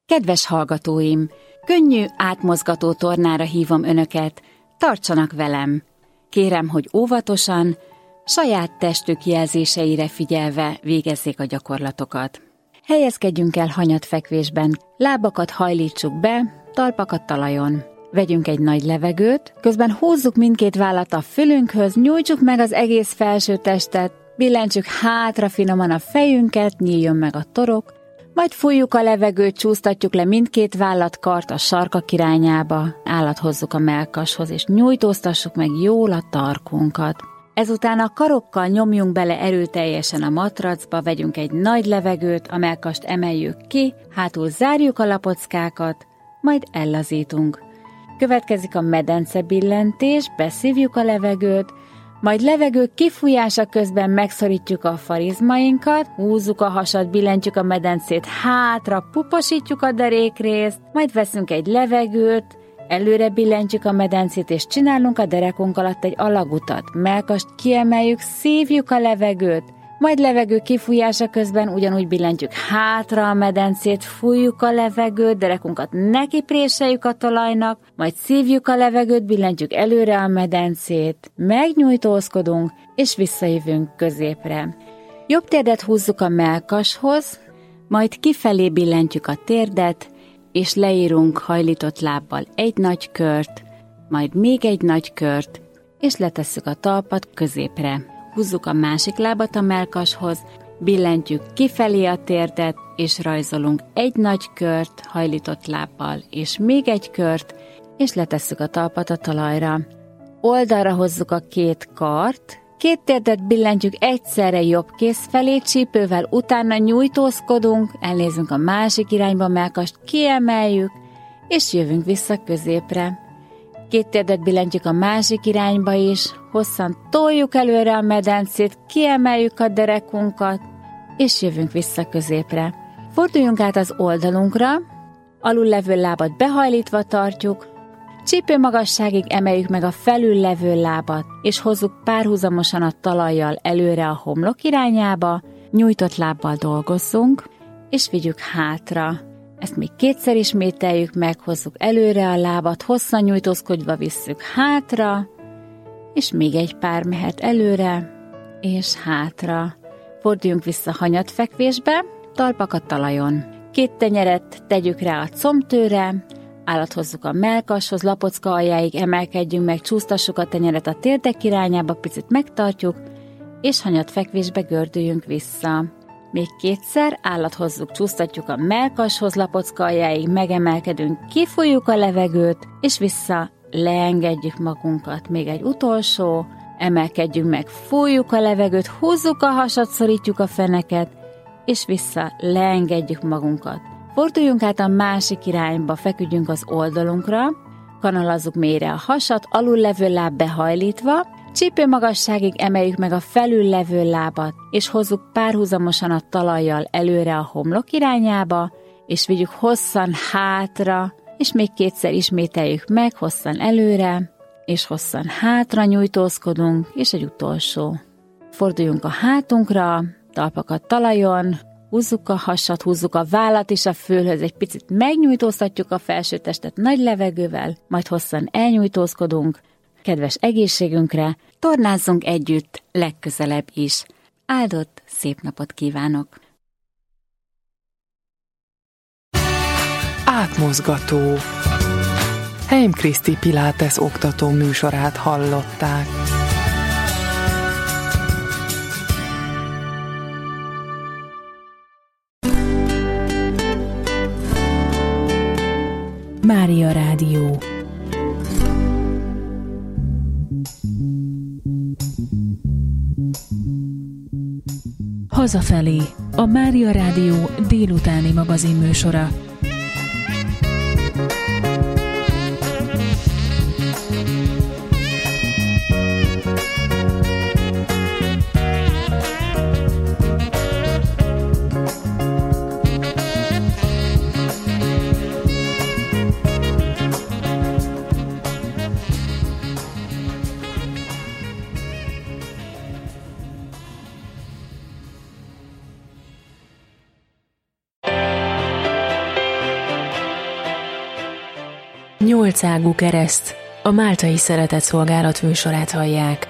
Kedves hallgatóim, könnyű, átmozgató tornára hívom önöket, tartsanak velem. Kérem, hogy óvatosan, saját testük jelzéseire figyelve végezzék a gyakorlatokat. Helyezkedjünk el hanyatfekvésben, lábakat hajlítsuk be, talpakat talajon. Vegyünk egy nagy levegőt, közben húzzuk mindkét vállat a fülünkhöz, nyújtsuk meg az egész felső testet, billentsük hátra finoman a fejünket, nyíljon meg a torok, majd fújjuk a levegőt, csúsztatjuk le mindkét vállatkart a sarkak irányába, állat hozzuk a mellkashoz, és nyújtóztassuk meg jól a tarkunkat. Ezután a karokkal nyomjunk bele erőteljesen a matracba, vegyünk egy nagy levegőt, a mellkast emeljük ki, hátul zárjuk a lapockákat, majd ellazítunk. Következik a medencebillentés, beszívjuk a levegőt, majd levegő kifújása közben megszorítjuk a farizmainkat, húzzuk a hasat, billentjük a medencét hátra, puposítjuk a derékrészt, majd veszünk egy levegőt, előre billentjük a medencét, és csinálunk a derekunk alatt egy alagutat. Mellkast kiemeljük, szívjuk a levegőt, majd levegő kifújása közben ugyanúgy billentjük hátra a medencét, fújjuk a levegőt, derekunkat nekipréseljük a talajnak, majd szívjuk a levegőt, billentjük előre a medencét, megnyújtózkodunk, és visszajövünk középre. Jobb térdet húzzuk a mellkashoz, majd kifelé billentjük a térdet, és leírunk hajlított lábbal egy nagy kört, majd még egy nagy kört, és letesszük a talpat középre. Húzzuk a másik lábat a mellkashoz, billentjük kifelé a térdet, és rajzolunk egy nagy kört hajlított lábbal, és még egy kört, és letesszük a talpat a talajra. Oldalra hozzuk a két kart, két térdet billentjük egyszerre jobb kéz felé, csípővel utána nyújtózkodunk, elnézünk a másik irányba, mellkast kiemeljük, és jövünk vissza középre. Két térdet billentjük a másik irányba is, hosszan toljuk előre a medencét, kiemeljük a derekunkat, és jövünk vissza középre. Forduljunk át az oldalunkra, alul levő lábat behajlítva tartjuk, csípő magasságig emeljük meg a felül levő lábat, és hozzuk párhuzamosan a talajjal előre a homlok irányába, nyújtott lábbal dolgozzunk, és vigyük hátra. Ezt még kétszer ismételjük meg, hozzuk előre a lábat, hosszan nyújtózkodva visszük hátra, és még egy pár mehet előre, és hátra. Forduljunk vissza hanyatfekvésbe, talpakat talajon. Két tenyeret tegyük rá a combtőre, állat hozzuk a mellkashoz, lapocka aljáig emelkedjünk meg, csúsztassuk a tenyeret a térdek irányába, picit megtartjuk, és hanyatfekvésbe gördüljünk vissza. Még kétszer, állat hozzuk, csúsztatjuk a mellkashoz, lapocka aljáig, megemelkedünk, kifújjuk a levegőt, és vissza leengedjük magunkat. Még egy utolsó, emelkedjünk meg, fújjuk a levegőt, húzzuk a hasat, szorítjuk a feneket, és vissza leengedjük magunkat. Forduljunk át a másik irányba, feküdjünk az oldalunkra, kanalazzuk mélyre a hasat, alul levő láb behajlítva, csípő magasságig emeljük meg a felül levő lábat, és hozzuk párhuzamosan a talajjal előre a homlok irányába, és vigyük hosszan hátra, és még kétszer ismételjük meg, hosszan előre, és hosszan hátra nyújtózkodunk, és egy utolsó. Forduljunk a hátunkra, talpakat talajon, húzzuk a hasat, húzzuk a vállat is a fülhöz, egy picit megnyújtóztatjuk a felső testet nagy levegővel, majd hosszan elnyújtózkodunk, kedves egészségünkre, tornázzunk együtt legközelebb is. Áldott szép napot kívánok! Átmozgató. Heim Kriszti Pilates oktató műsorát hallották. Mária Rádió. Hazafelé, a Mária Rádió délutáni magazinműsora. Nyolcágú kereszt, a Máltai Szeretetszolgálat műsorát hallják.